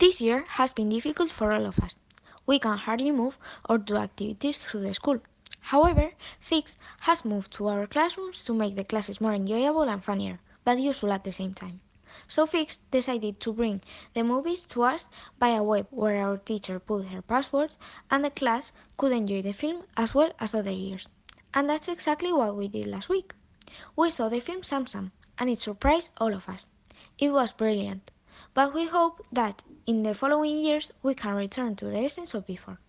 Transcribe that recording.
This year has been difficult for all of us. We can hardly move or do activities through the school. However, Fix has moved to our classrooms to make the classes more enjoyable and funnier, but useful at the same time. So Fix decided to bring the movies to us by a web where our teacher put her passwords and the class could enjoy the film as well as other years. And that's exactly what we did last week. We saw the film Sam and it surprised all of us. It was brilliant, but we hope that in the following years we can return to the essence of before.